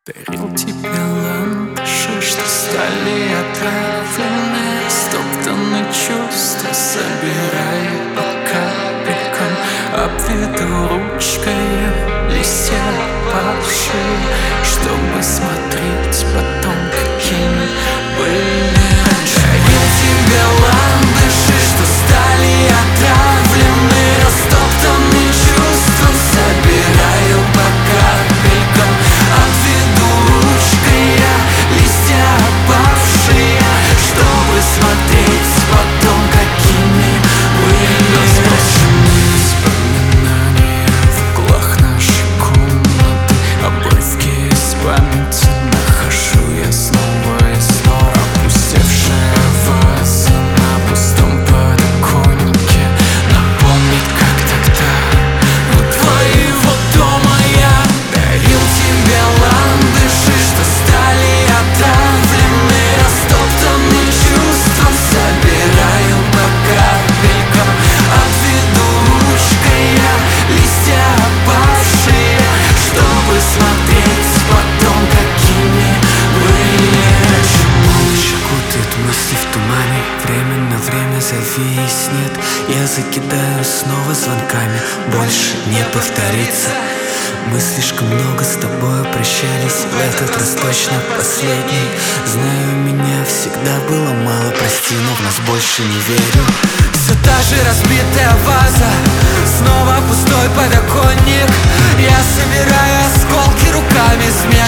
Дарил тебе ландыши, что стали отравлены, стоптаны чувства, собираю по капелькам, обведу ручкой листья опавшие, чтобы смотреть потом, какими были раньше. Дарил тебе ландыши, что стали отравлены, растоптаны чувством, собираю по капелькам, обведу ручкой я листья опавшие, чтобы смотреть потом, какими были воспоминания в углах нашей комнаты, обрывки из памяти нахожу я снова и снова. Опустевшая ваза на пустом подоконнике напомнит, как тогда у твоего дома я дарил тебе ландыши, что стали отравлены, растоптаны чувством, собираю по капелькам, обведу ручкой я листья опавшие, чтобы смотреть потом, какими были раньше. Молча кутает мысли в тумане, время на время зависнет. Я закидаю снова звонками, больше не повторится. Мы слишком много с тобой прощались, в этот раз точно последний. Знаю, меня всегда было мало, прости, но в нас больше не верю. Все та же разбитая ваза, снова пустой подоконник. Я собираю осколки руками змей.